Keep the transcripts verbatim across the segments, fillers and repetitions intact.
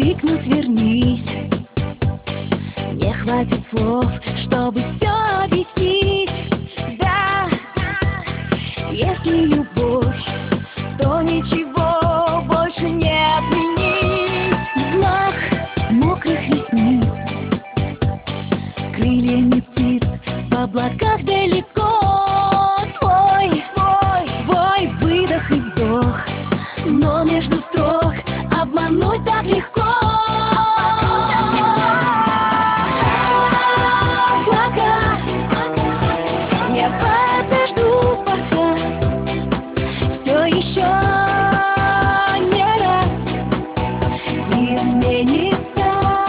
крикнуть вернись. Не хватит слов, чтобы все объяснить. Да, если любовь, то ничего больше не отменить. Взмах мокрых ресниц, крыльями птиц в облаках далеко. Твой, твой, твой выдох и вдох, но между строк обмануть так легко. Облака, я подожду, пока все еще не раз изменится.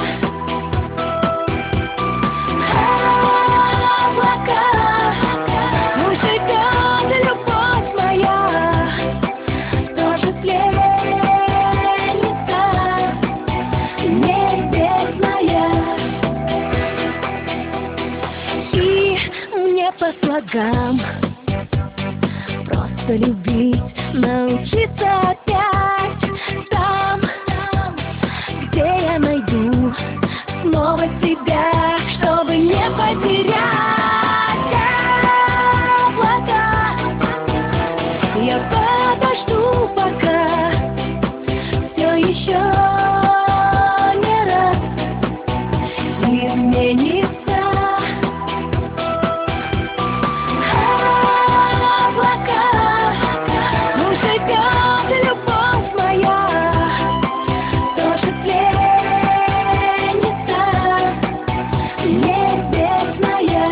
Облака, пусть живет любовь моя, тоже пленница небесная. И мне по слогам просто любить, научиться опять там, где я найду снова себя, чтобы не потерять. Облака, я подожду, пока все еще не раз изменится. Облака, пусть живет любовь моя, тоже пленница небесная.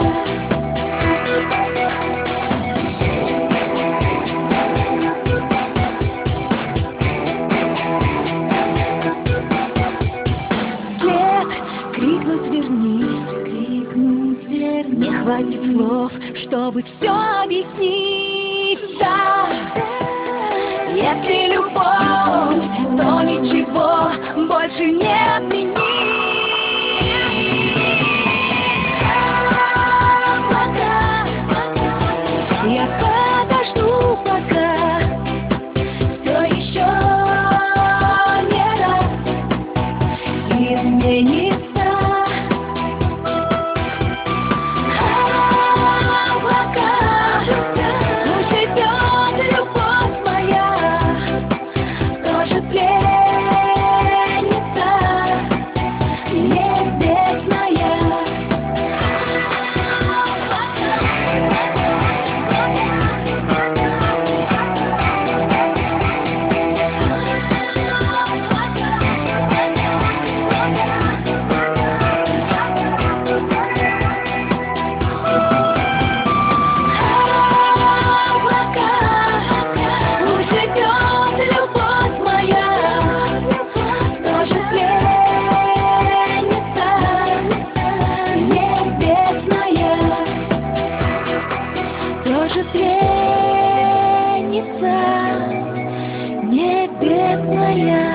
Вслед крикнуть вернись, крикнуть вернись. Не хватит слов, чтобы все объяснить. Да, если любовь, то ничего больше не отменить. Облака, я подожду, пока все еще не раз изменится. Облака, пусть живет любовь моя, тоже пленница небесная. Облака, пусть живет любовь моя, тоже пленница небесная, тоже пленница небесная.